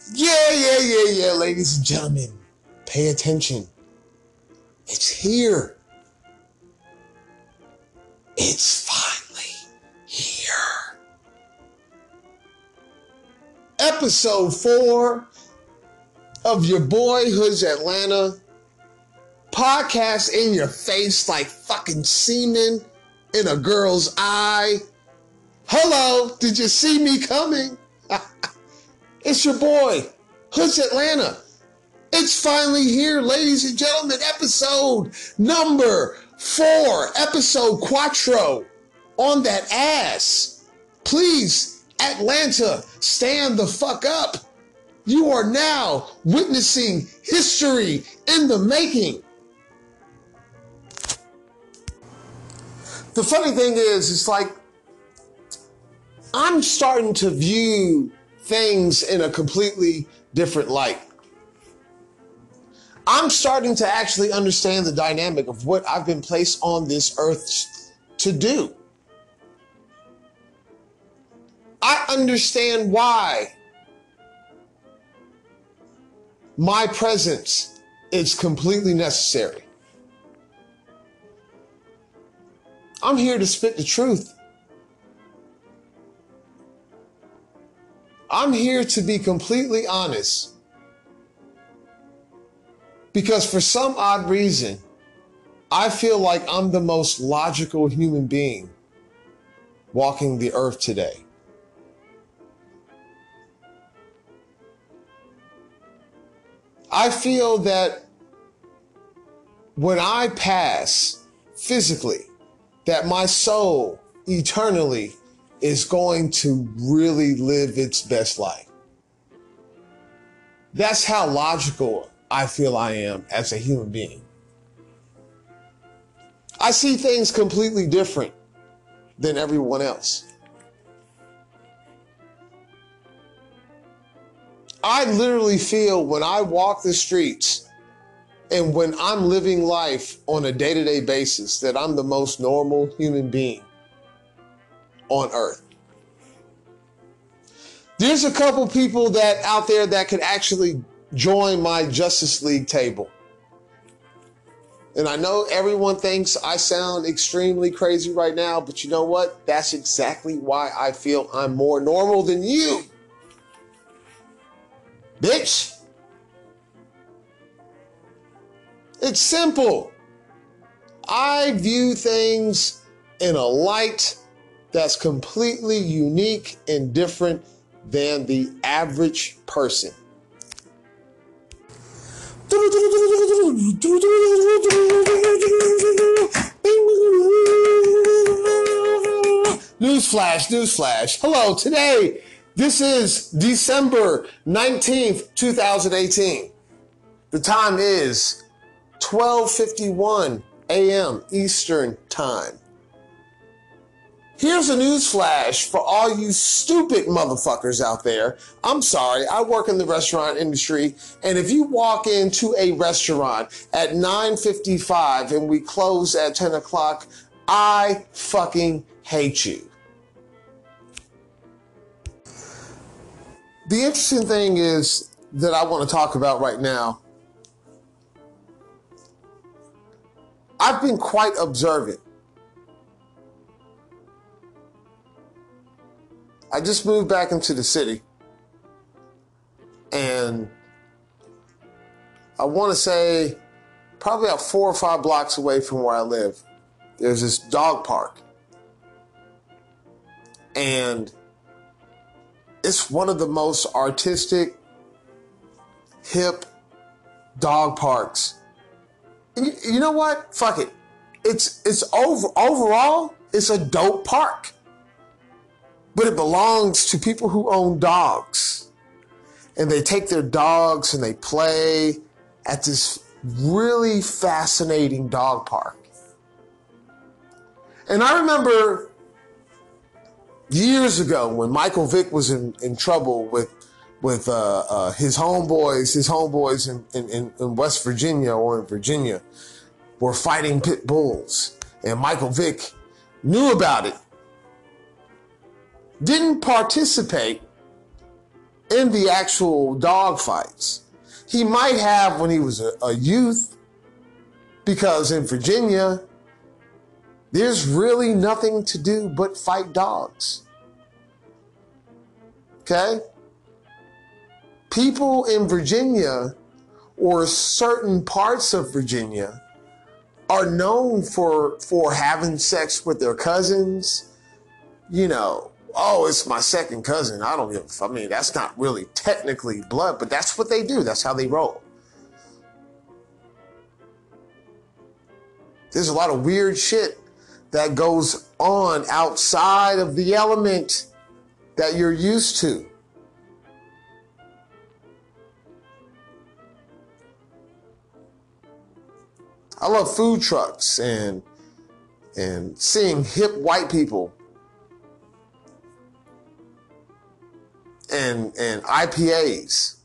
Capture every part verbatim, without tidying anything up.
Yeah, yeah, yeah, yeah, ladies and gentlemen, pay attention. It's here. It's finally here. Episode four of your boy Hood's Atlanta podcast in your face like fucking semen in a girl's eye. Hello, did you see me coming? It's your boy Hood's Atlanta. It's finally here, ladies and gentlemen, episode number four, episode quattro on that ass. Please, Atlanta, stand the fuck up. You are now witnessing history in the making. The funny thing is, it's like I'm starting to view things in a completely different light. I'm starting to actually understand the dynamic of what I've been placed on this earth to do. I understand why my presence is completely necessary. I'm here to spit the truth. I'm here to be completely honest. Because for some odd reason, I feel like I'm the most logical human being walking the earth today. I feel that when I pass physically, that my soul eternally is going to really live its best life. That's how logical I feel I am as a human being. I see things completely different than everyone else. I literally feel when I walk the streets and when I'm living life on a day-to-day basis that I'm the most normal human being on earth. There's a couple people that out there that could actually join my Justice League table. And I know everyone thinks I sound extremely crazy right now, but you know what? That's exactly why I feel I'm more normal than you. Bitch. It's simple. I view things in a light that's completely unique and different than the average person. Newsflash, newsflash. Hello, today, this is December nineteenth, twenty eighteen. The time is twelve fifty-one a.m. Eastern Time. Here's a newsflash for all you stupid motherfuckers out there. I'm sorry, I work in the restaurant industry, and if you walk into a restaurant at nine fifty-five and we close at ten o'clock, I fucking hate you. The interesting thing is that I want to talk about right now, I've been quite observant. I just moved back into the city, and I want to say probably about four or five blocks away from where I live, there's this dog park. And it's one of the most artistic, hip dog parks. And you, you know what? Fuck it. It's, it's over, overall, it's a dope park. But it belongs to people who own dogs. And they take their dogs and they play at this really fascinating dog park. And I remember years ago when Michael Vick was in, in trouble with with uh, uh, his homeboys, his homeboys in, in, in West Virginia or in Virginia were fighting pit bulls. And Michael Vick knew about it, didn't participate in the actual dog fights. He might have when he was a, a youth, because in Virginia, there's really nothing to do but fight dogs. Okay? People in Virginia or certain parts of Virginia are known for, for having sex with their cousins. You know, oh, it's my second cousin. I don't give a, I mean, that's not really technically blood, but that's what they do. That's how they roll. There's a lot of weird shit that goes on outside of the element that you're used to. I love food trucks and and seeing hip white people and and I P As,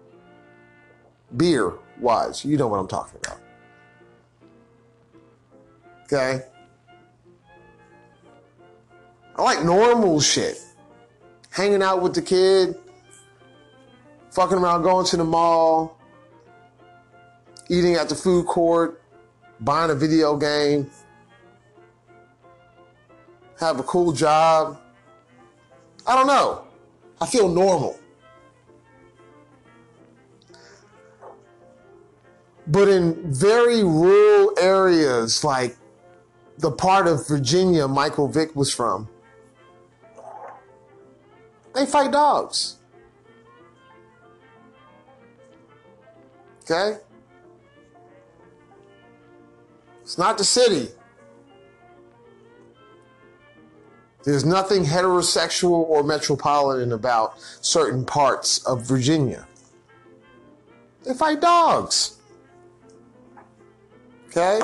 beer wise, you know what I'm talking about. Okay? I like normal shit. Hanging out with the kid, fucking around, going to the mall, eating at the food court, buying a video game, have a cool job. I don't know. I feel normal. But in very rural areas, like the part of Virginia Michael Vick was from, they fight dogs. Okay? It's not the city. There's nothing heterosexual or metropolitan about certain parts of Virginia. They fight dogs. Okay?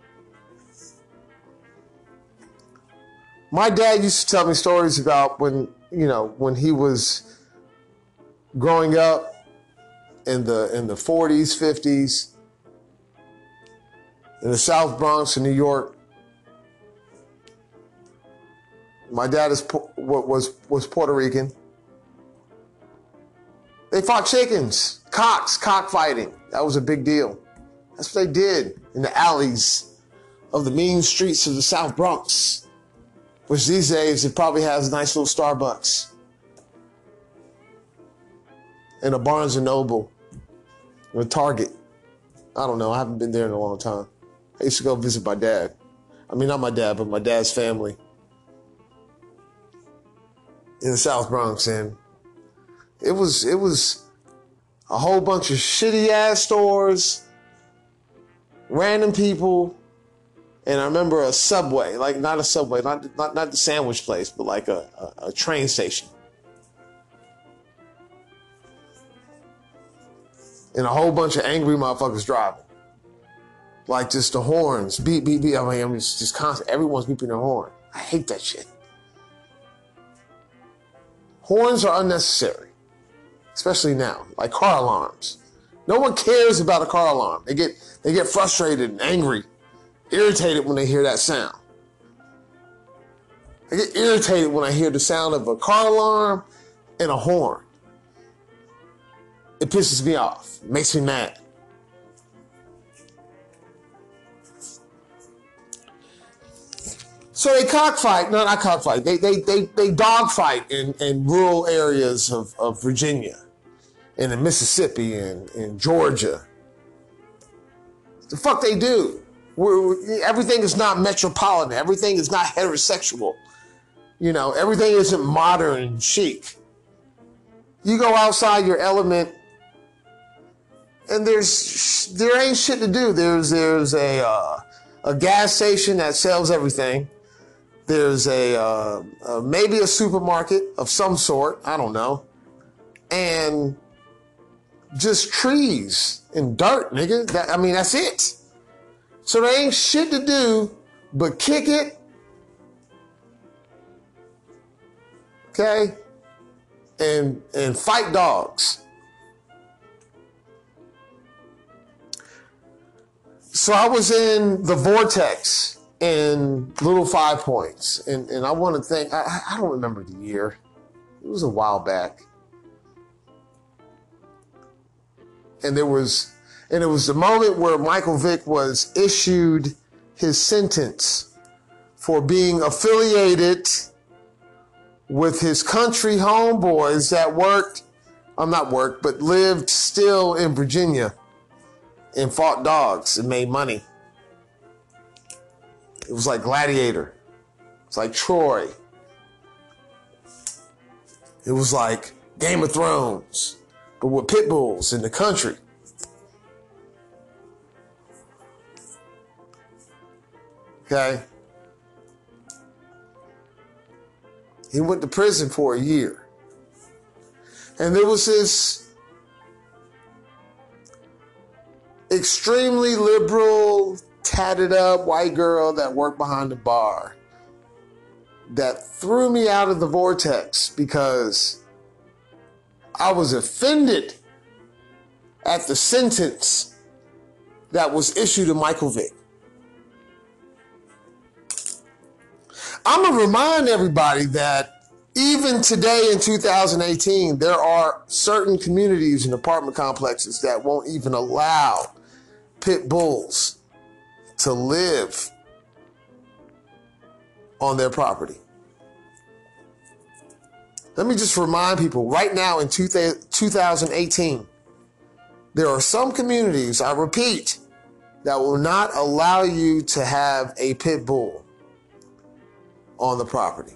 My dad used to tell me stories about when, you know, when he was growing up in the in the forties, fifties, in the South Bronx in New York. My dad is was was Puerto Rican. They fought chickens, cocks, cockfighting. That was a big deal. That's what they did in the alleys of the mean streets of the South Bronx, which these days it probably has a nice little Starbucks and a Barnes and Noble or a Target. I don't know. I haven't been there in a long time. I used to go visit my dad. I mean, not my dad, but my dad's family in the South Bronx, and it was it was a whole bunch of shitty ass stores, random people, and I remember a Subway, like not a Subway, not not, not the sandwich place, but like a, a, a train station, and a whole bunch of angry motherfuckers driving, like just the horns, beep beep beep. I mean, I'm just, just constant. Everyone's beeping their horn. I hate that shit. Horns are unnecessary, especially now, like car alarms. No one cares about a car alarm. They get they get frustrated and angry, irritated when they hear that sound. I get irritated when I hear the sound of a car alarm and a horn. It pisses me off. It makes me mad. So they cockfight, no, not cockfight. They they they they dogfight in, in rural areas of, of Virginia, and in Mississippi and in Georgia. The fuck they do? We're, everything is not metropolitan. Everything is not heterosexual. You know, everything isn't modern and chic. You go outside your element, and there's there ain't shit to do. There's there's a uh, a gas station that sells everything. There's a uh, uh, maybe a supermarket of some sort. I don't know, and just trees and dirt, nigga. That, I mean, that's it. So there ain't shit to do but kick it, okay, and and fight dogs. So I was in the Vortex in Little Five Points, and, and I want to think, I, I don't remember the year. It was a while back. And there was, and it was the moment where Michael Vick was issued his sentence for being affiliated with his country homeboys that worked, I'm not worked, but lived still in Virginia and fought dogs and made money. It was like Gladiator. It's like Troy. It was like Game of Thrones, but with pit bulls in the country. Okay? He went to prison for a year. And there was this extremely liberal, tatted up white girl that worked behind the bar that threw me out of the vortex because I was offended at the sentence that was issued to Michael Vick. I'm going to remind everybody that even today in two thousand eighteen, there are certain communities and apartment complexes that won't even allow pit bulls to live on their property. Let me just remind people, right now in two thousand eighteen, there are some communities, I repeat, that will not allow you to have a pit bull on the property.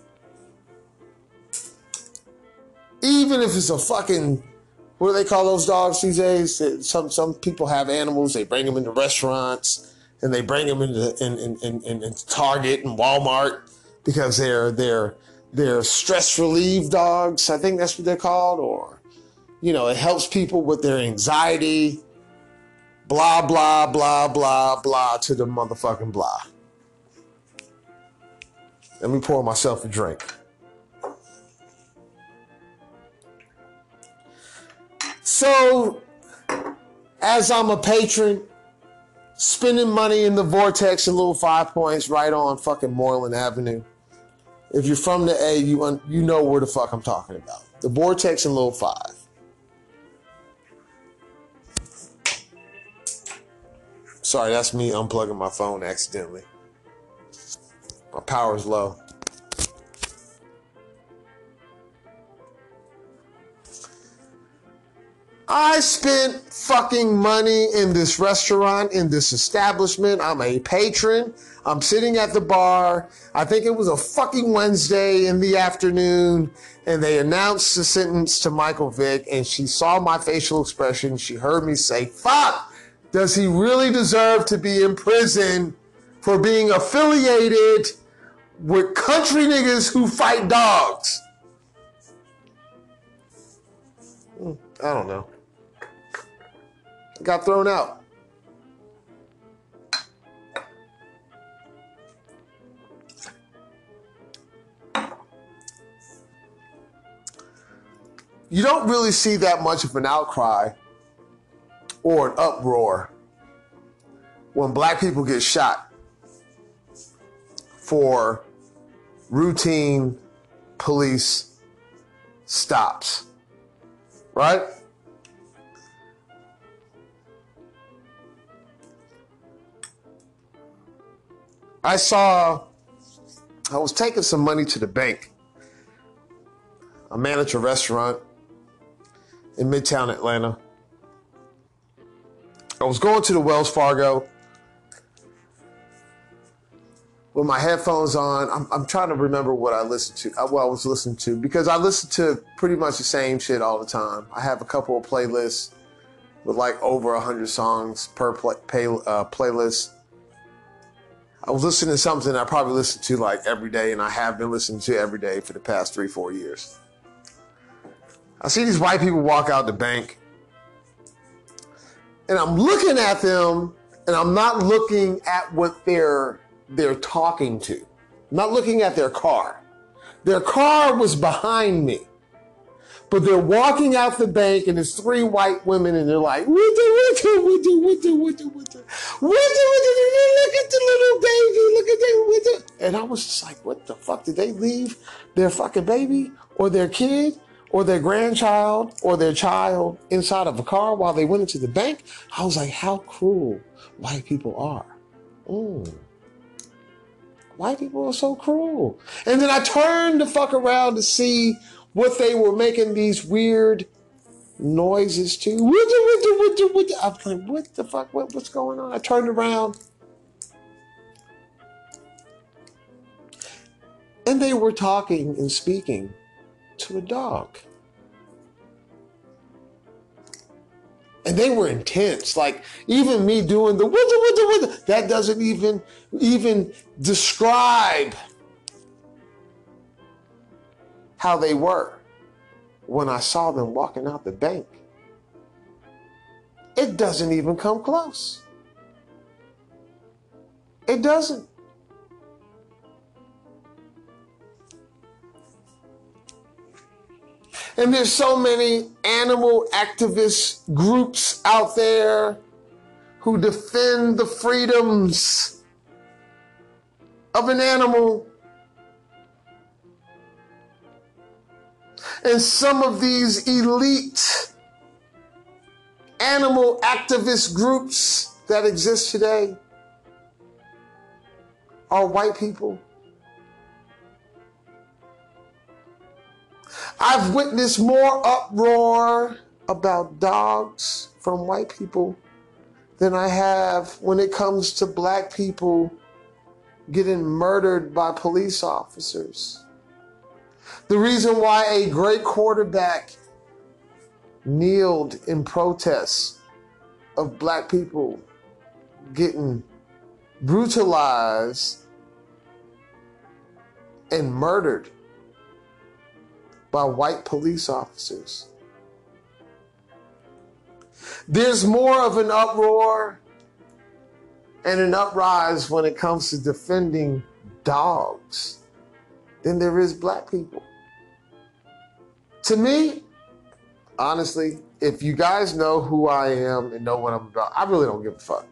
Even if it's a fucking, what do they call those dogs these days? Some some people have animals, they bring them into restaurants, and they bring them into in, in, in, in, in Target and Walmart because they're they're they're stress relief dogs. I think that's what they're called, or you know, it helps people with their anxiety. Blah blah blah blah blah to the motherfucking blah. Let me pour myself a drink. So, as I'm a patron, spending money in the Vortex and Little Five Points right on fucking Moreland Avenue. If you're from the A, you un- you know where the fuck I'm talking about. The Vortex and Little Five. Sorry, that's me unplugging my phone accidentally. My power's low. I spent fucking money in this restaurant, in this establishment. I'm a patron. I'm sitting at the bar. I think it was a fucking Wednesday in the afternoon, and they announced the sentence to Michael Vick, and she saw my facial expression. She heard me say, fuck, does he really deserve to be in prison for being affiliated with country niggas who fight dogs? I don't know. I got thrown out. You don't really see that much of an outcry or an uproar when black people get shot for routine police stops, right? I saw, I was taking some money to the bank. I manage a restaurant in Midtown Atlanta. I was going to the Wells Fargo with my headphones on. I'm, I'm trying to remember what I listened to, well, I was listening to, because I listen to pretty much the same shit all the time. I have a couple of playlists with like over one hundred songs per play, pay, uh, playlist. I was listening to something I probably listen to like every day, and I have been listening to every day for the past three, four years. I see these white people walk out the bank, and I'm looking at them, and I'm not looking at what they're they're talking to. I'm not looking at their car. Their car was behind me. But they're walking out the bank, and there's three white women, and they're like, what the, what the, what the, what the, what the, what the, what the, look at the little baby, look at that, what the. And I was just like, what the fuck? Did they leave their fucking baby or their kid or their grandchild or their child inside of a car while they went into the bank. I was like, how cruel white people are. Mm. White people are so cruel. And then I turned the fuck around to see what they were making these weird noises to. I'm like, what the fuck? What, what's going on? I turned around and they were talking and speaking to a dog. And they were intense. Like, even me doing the wooda, wooda, wooda, that doesn't even, even describe how they were when I saw them walking out the bank. It doesn't even come close. It doesn't. And there's so many animal activist groups out there who defend the freedoms of an animal. And some of these elite animal activist groups that exist today are white people. I've witnessed more uproar about dogs from white people than I have when it comes to black people getting murdered by police officers. The reason why a great quarterback kneeled in protest of black people getting brutalized and murdered by white police officers. There's more of an uproar and an uprise when it comes to defending dogs than there is black people. To me, honestly, if you guys know who I am and know what I'm about, I really don't give a fuck.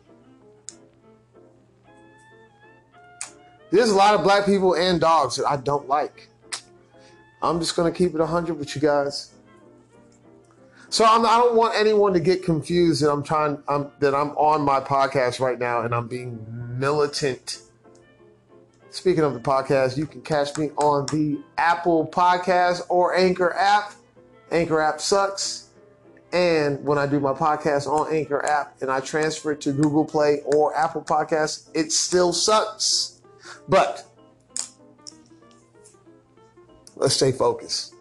There's a lot of black people and dogs that I don't like. I'm just going to keep it one hundred with you guys. So I'm, I don't want anyone to get confused that I'm trying, I'm, that I'm on my podcast right now and I'm being militant. Speaking of the podcast, you can catch me on the Apple Podcast or Anchor app. Anchor app sucks. And when I do my podcast on Anchor app and I transfer it to Google Play or Apple Podcasts, it still sucks. But let's stay focused.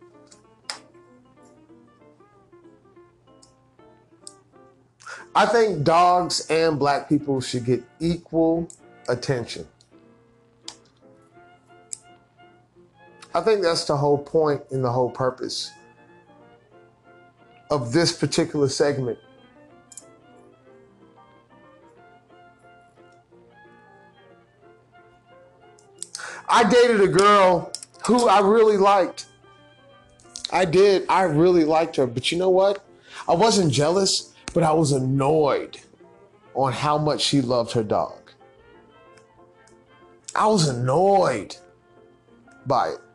I think dogs and black people should get equal attention. I think that's the whole point and the whole purpose of this particular segment. I dated a girl who I really liked. I did. I really liked her. But you know what? I wasn't jealous, but I was annoyed on how much she loved her dog. I was annoyed by it.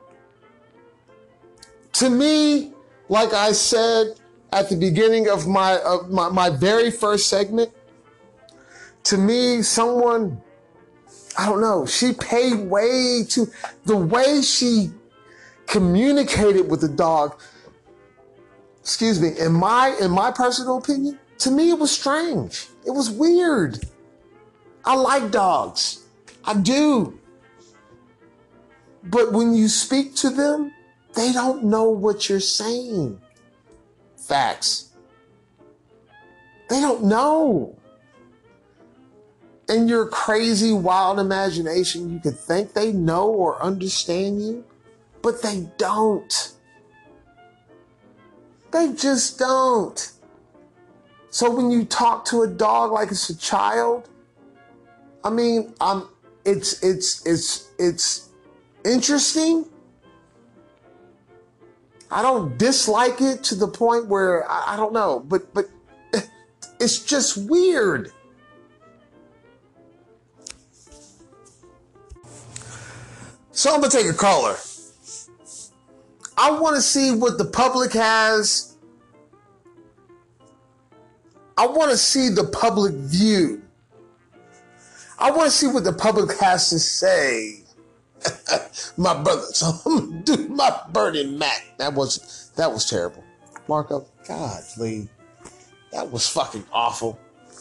To me, like I said at the beginning of my, of my, my very first segment, to me, someone, I don't know, she paid way too, the way she communicated with the dog, excuse me, in my, in my personal opinion, to me it was strange. It was weird. I like dogs. I do. But when you speak to them, they don't know what you're saying. Facts. They don't know. In your crazy, wild imagination, you could think they know or understand you, but they don't. They just don't. So when you talk to a dog like it's a child, I mean, I'm, it's, it's, it's, it's interesting. I don't dislike it to the point where, I, I don't know, but, but it's just weird. So I'm gonna take a caller. I want to see what the public has. I want to see the public view. I want to see what the public has to say. My brother, so I'm gonna do my Bernie Mac. That was that was terrible. Marco, God, please. That was fucking awful.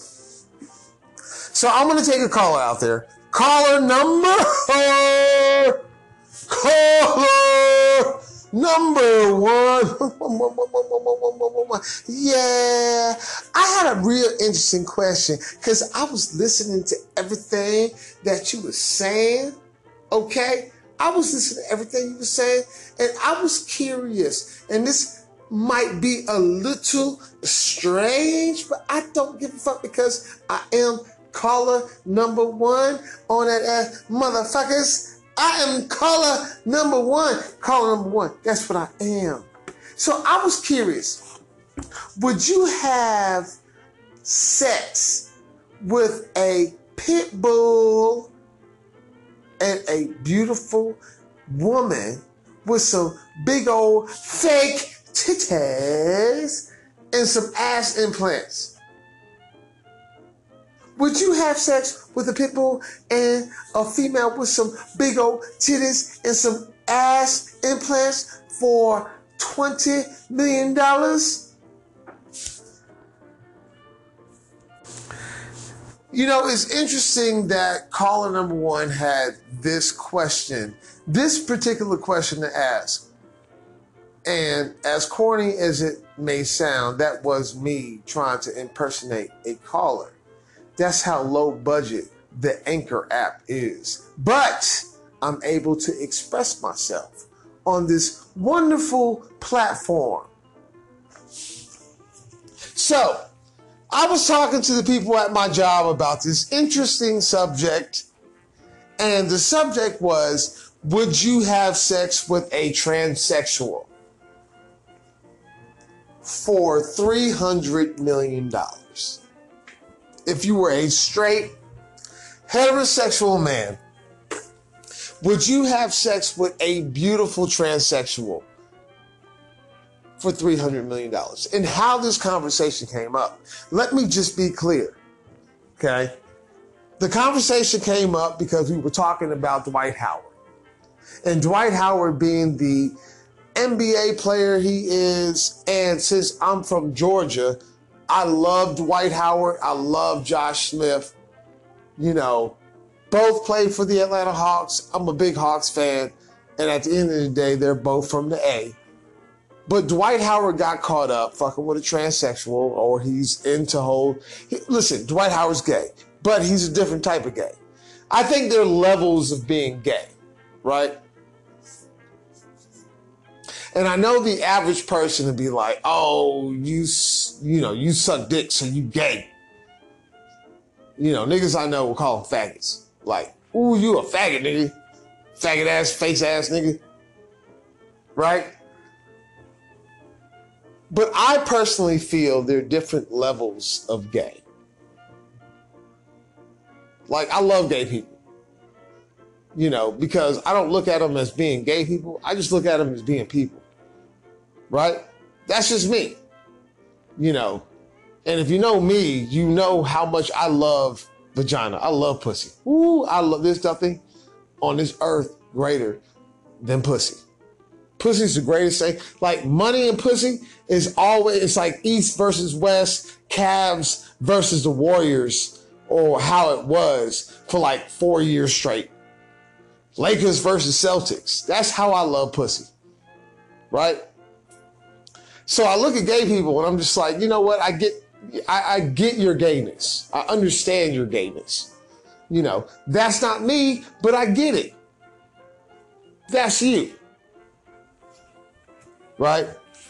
So I'm gonna take a caller out there. Caller number caller number one. Yeah. I had a real interesting question because I was listening to everything that you were saying. Okay, I was listening to everything you were saying, and I was curious. And this might be a little strange, but I don't give a fuck because I am caller number one on that ass, motherfuckers. I am caller number one. Caller number one. That's what I am. So I was curious. Would you have sex with a pit bull and a beautiful woman with some big old fake titties and some ass implants? Would you have sex with a pit bull and a female with some big old titties and some ass implants for twenty million dollars? You know, it's interesting that caller number one had this question, this particular question to ask. And as corny as it may sound, that was me trying to impersonate a caller. That's how low budget the Anchor app is. But I'm able to express myself on this wonderful platform. So, I was talking to the people at my job about this interesting subject, and the subject was, would you have sex with a transsexual for three hundred million dollars? If you were a straight, heterosexual man, would you have sex with a beautiful transsexual for three hundred million dollars? And how this conversation came up, let me just be clear, okay? The conversation came up because we were talking about Dwight Howard. And Dwight Howard being the N B A player he is, and since I'm from Georgia, I love Dwight Howard, I love Josh Smith. You know, both played for the Atlanta Hawks. I'm a big Hawks fan. And at the end of the day, they're both from the A. But Dwight Howard got caught up fucking with a transsexual, or he's into whole... He, listen, Dwight Howard's gay, but he's a different type of gay. I think there are levels of being gay, right? And I know the average person would be like, oh, you, you know, you suck dick, so you gay. You know, niggas I know will call them faggots. Like, ooh, you a faggot, nigga. Faggot ass, face ass nigga. Right? But I personally feel there are different levels of gay. Like, I love gay people. You know, because I don't look at them as being gay people. I just look at them as being people. Right? That's just me. You know. And if you know me, you know how much I love vagina. I love pussy. Ooh, I love this nothing on this earth greater than pussy. Pussy's the greatest thing. Like, money and pussy is always, it's like East versus West, Cavs versus the Warriors, or how it was for like four years straight. Lakers versus Celtics. That's how I love pussy. Right? So I look at gay people and I'm just like, you know what? I get, I, I get your gayness. I understand your gayness. You know, that's not me, but I get it. That's you. Right?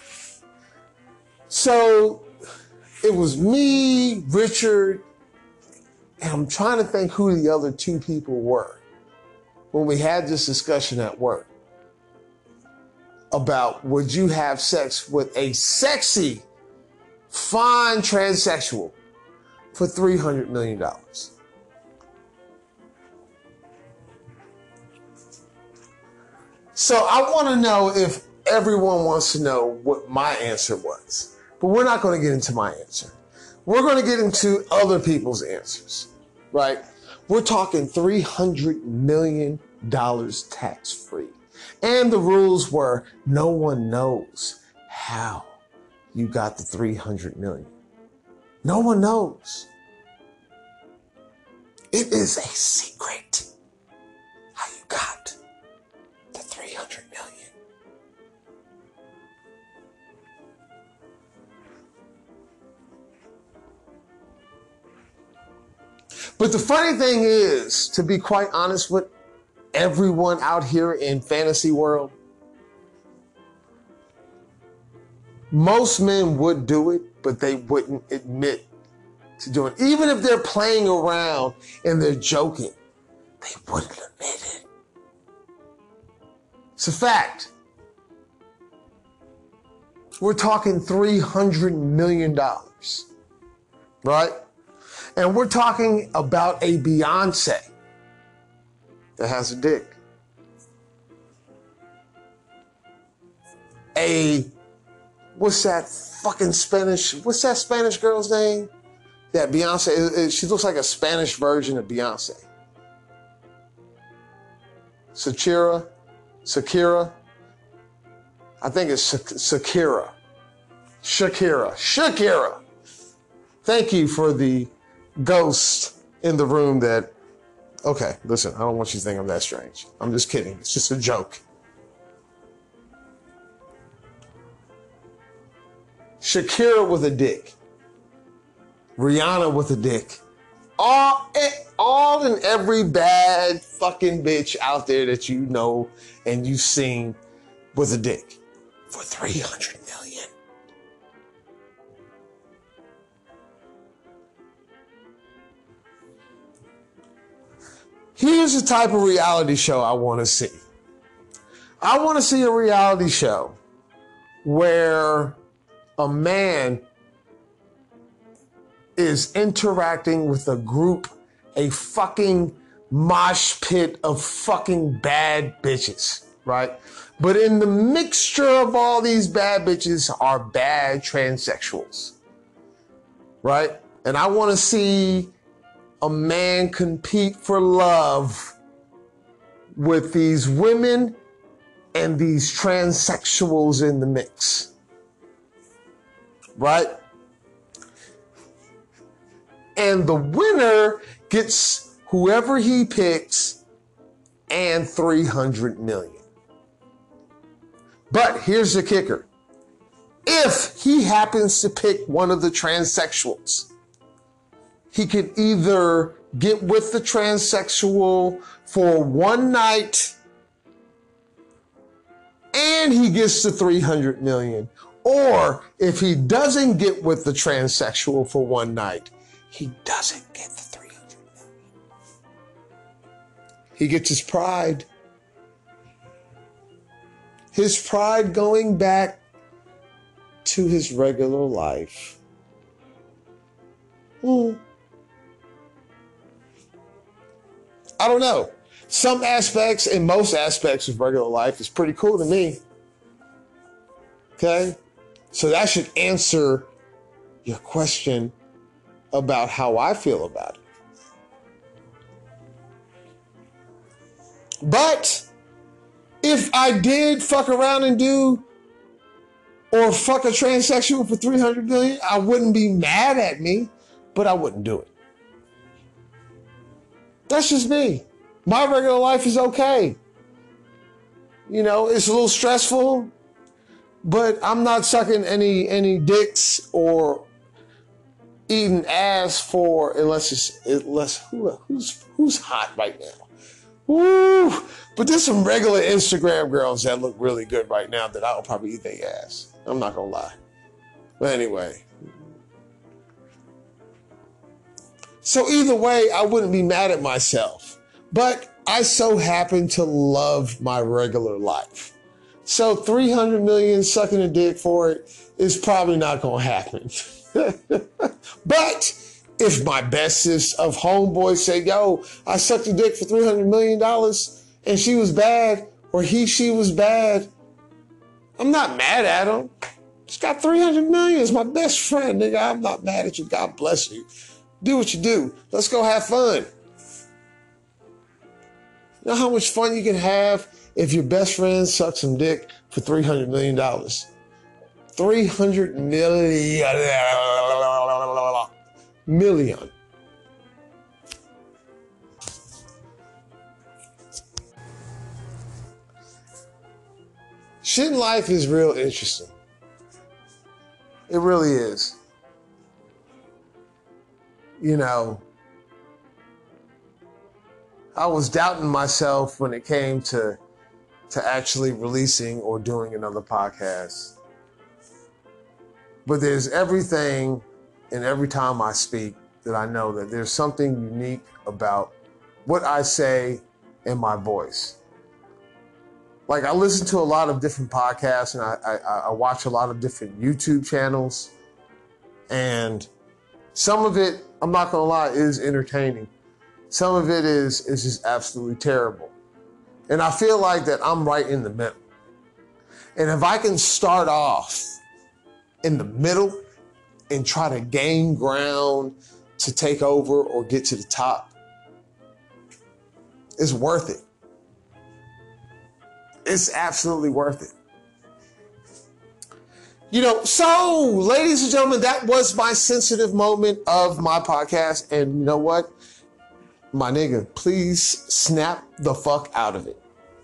So it was me, Richard, and I'm trying to think who the other two people were when we had this discussion at work about, would you have sex with a sexy, fine transsexual for three hundred million dollars? So I want to know if everyone wants to know what my answer was. But we're not going to get into my answer. We're going to get into other people's answers, right? We're talking three hundred million dollars tax-free. And the rules were no one knows how you got the three hundred million dollars. No one knows. It is a secret how you got the three hundred million dollars. But the funny thing is, to be quite honest with everyone out here in fantasy world, most men would do it, but they wouldn't admit to doing it. Even if they're playing around and they're joking, they wouldn't admit it. It's a fact. We're talking three hundred million dollars, right? And we're talking about a Beyonce that has a dick. A, what's that fucking Spanish, what's that Spanish girl's name? That Beyonce, she looks like a Spanish version of Beyonce. Shakira, Shakira. I think it's Shakira. Shakira, Shakira. Thank you for the ghost in the room that, okay, listen, I don't want you to think I'm that strange. I'm just kidding. It's just a joke. Shakira with a dick. Rihanna with a dick. All, all and every bad fucking bitch out there that you know and you've seen with a dick for three hundred million. Here's the type of reality show I want to see. I want to see a reality show where a man is interacting with a group, a fucking mosh pit of fucking bad bitches, right? But in the mixture of all these bad bitches are bad transsexuals, right? And I want to see a man compete for love with these women and these transsexuals in the mix, right? And the winner gets whoever he picks and three hundred million. But here's the kicker. If he happens to pick one of the transsexuals, he could either get with the transsexual for one night and he gets the three hundred million. Or if he doesn't get with the transsexual for one night, he doesn't get the three hundred million. He gets his pride. His pride going back to his regular life. Hmm. I don't know. Some aspects and most aspects of regular life is pretty cool to me. Okay? So that should answer your question about how I feel about it. But if I did fuck around and do or fuck a transsexual for three hundred million, I wouldn't be mad at me, but I wouldn't do it. That's just me. My regular life is okay. You know, it's a little stressful, but I'm not sucking any any dicks or eating ass for unless it's unless who who's who's hot right now. Woo! But there's some regular Instagram girls that look really good right now that I'll probably eat their ass. I'm not gonna lie. But anyway. So either way, I wouldn't be mad at myself. But I so happen to love my regular life. So three hundred million sucking a dick for it is probably not gonna happen. But if my bestest of homeboys say, yo, I sucked a dick for three hundred million dollars and she was bad, or he, she was bad, I'm not mad at him. He's got three hundred million. He's my best friend, nigga. I'm not mad at you. God bless you. Do what you do. Let's go have fun. You know how much fun you can have if your best friend sucks some dick for three hundred million dollars? three hundred million. Million. Shit in life is real interesting. It really is. You know, I was doubting myself when it came to to actually releasing or doing another podcast. But there's everything, and every time I speak, that I know that there's something unique about what I say and my voice. Like, I listen to a lot of different podcasts, and I, I, I watch a lot of different YouTube channels, and some of it, I'm not gonna lie, is entertaining. Some of it is is just absolutely terrible. And I feel like that I'm right in the middle. And if I can start off in the middle and try to gain ground to take over or get to the top, it's worth it. It's absolutely worth it. You know, so, ladies and gentlemen, that was my sensitive moment of my podcast. And you know what? My nigga, please snap the fuck out of it.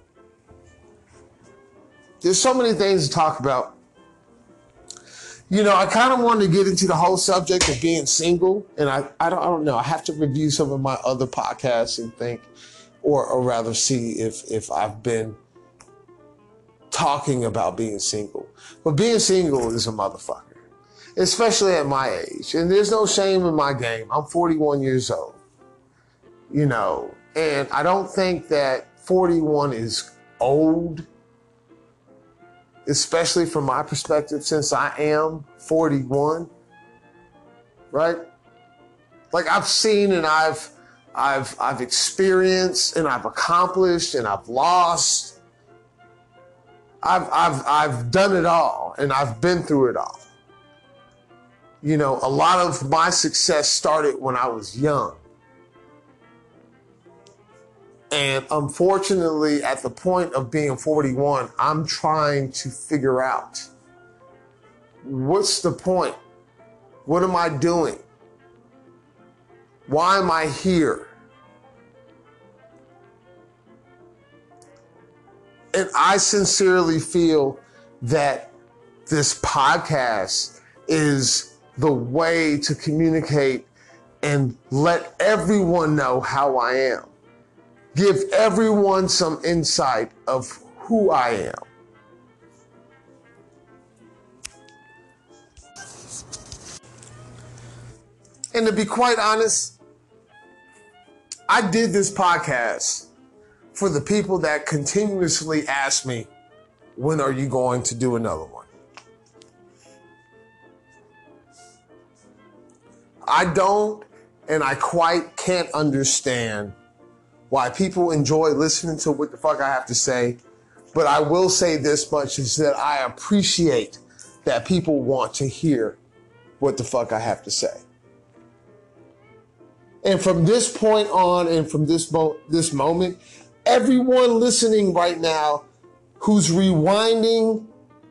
There's so many things to talk about. You know, I kind of wanted to get into the whole subject of being single. And I, I, don't, I don't know. I have to review some of my other podcasts and think, or, or rather see if, if I've been talking about being single. But being single is a motherfucker, especially at my age. And there's no shame in my game. I'm forty-one years old, you know, and I don't think that forty-one is old, especially from my perspective, since I am forty-one, right? Like, I've seen and I've, I've, I've experienced and I've accomplished and I've lost. I've, I've, I've done it all, and I've been through it all. You know, a lot of my success started when I was young. And unfortunately, at the point of being forty-one, I'm trying to figure out, what's the point? What am I doing? Why am I here? And I sincerely feel that this podcast is the way to communicate and let everyone know how I am. Give everyone some insight of who I am. And to be quite honest, I did this podcast for the people that continuously ask me, when are you going to do another one? I don't, and I quite can't understand why people enjoy listening to what the fuck I have to say. But I will say this much, is that I appreciate that people want to hear what the fuck I have to say. And from this point on, and from this mo- this moment, everyone listening right now who's rewinding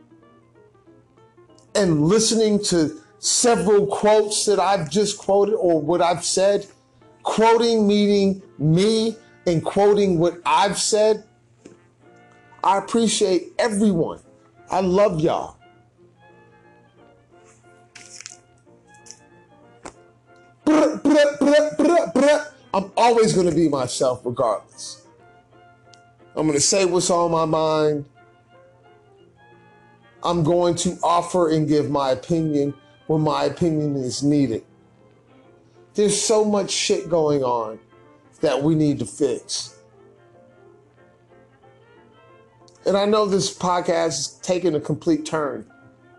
and listening to several quotes that I've just quoted, or what I've said, quoting meaning me and quoting what I've said, I appreciate everyone. I love y'all. I'm always going to be myself regardless. I'm going to say what's on my mind. I'm going to offer and give my opinion when my opinion is needed. There's so much shit going on that we need to fix. And I know this podcast is taking a complete turn.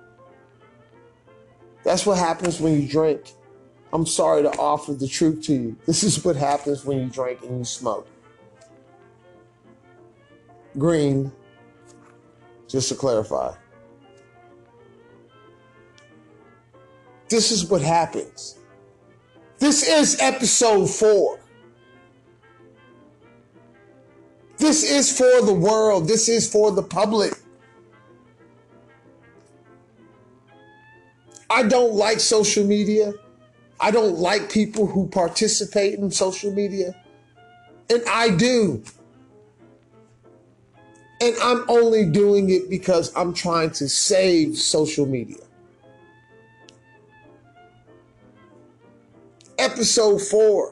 That's what happens when you drink. I'm sorry to offer the truth to you. This is what happens when you drink and you smoke. Green, just to clarify. this is what happens. This is episode four. This is for the world. This is for the public. I don't like social media. I don't like people who participate in social media. And I do. And I'm only doing it because I'm trying to save social media. Episode four.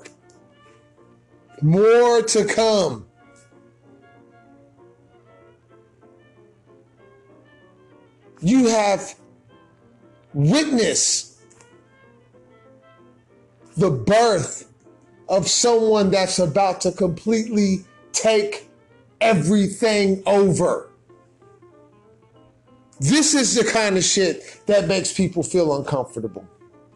More to come. You have witnessed the birth of someone that's about to completely take everything over. This is the kind of shit that makes people feel uncomfortable.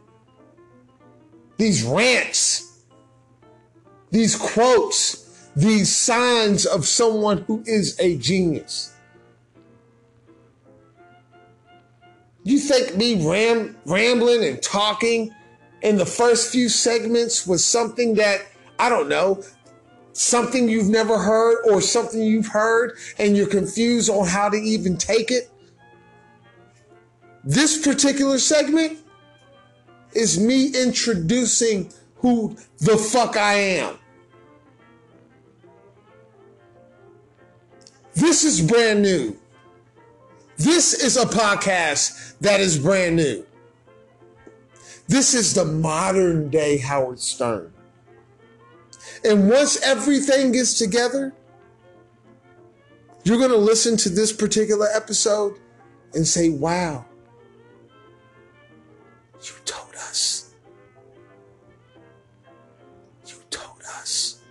These rants, these quotes, these signs of someone who is a genius. You think me ram, rambling and talking in the first few segments was something that, I don't know, something you've never heard or something you've heard and you're confused on how to even take it? This particular segment is me introducing who the fuck I am. This is brand new. This is a podcast that is brand new. This is the modern day Howard Stern. And once everything gets together, you're going to listen to this particular episode and say, wow, you told us. You told us.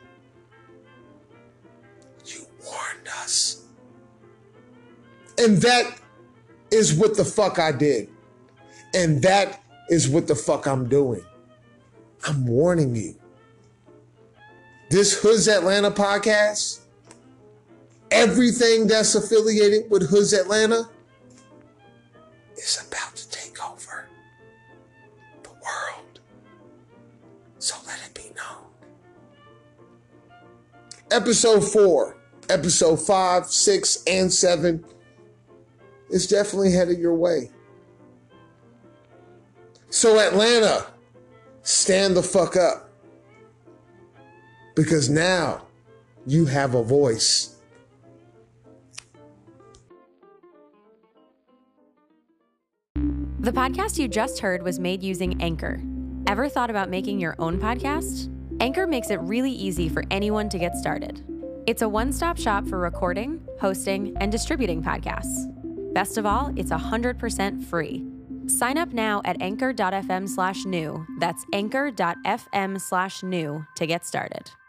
You warned us. And that is what the fuck I did. And that is what the fuck I'm doing. I'm warning you. This Hoods Atlanta podcast, everything that's affiliated with Hoods Atlanta is about to take over the world. So let it be known. Episode four, episode five, six, and seven is definitely headed your way. So Atlanta, stand the fuck up. Because now you have a voice. The podcast you just heard was made using Anchor. Ever thought about making your own podcast? Anchor makes it really easy for anyone to get started. It's a one-stop shop for recording, hosting, and distributing podcasts. Best of all, it's one hundred percent free. Sign up now at anchor.fm slash new. That's anchor.fm slash new to get started.